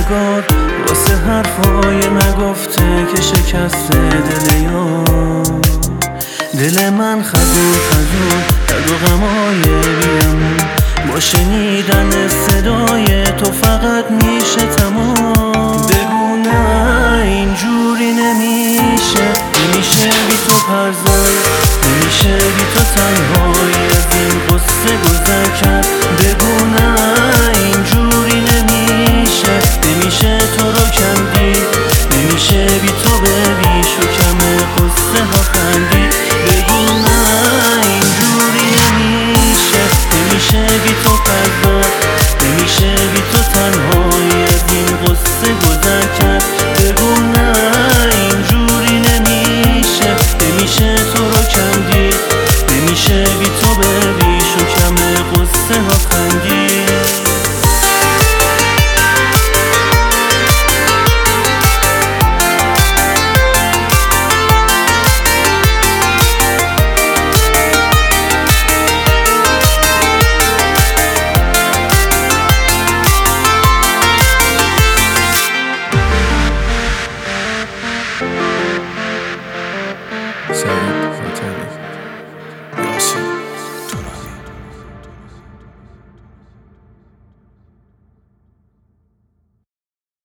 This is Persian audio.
روزگار واسه حرفای نگفته که شکسته دل یار. دل من خزون خزون درد و غمای بیامون با شنیدن صدای تو فقط میشه تمام. بگو نه اینجوری نمیشه بی تو پرزن، نمیشه بی تو تنهایی از این قصه گذر کرد. بگو نه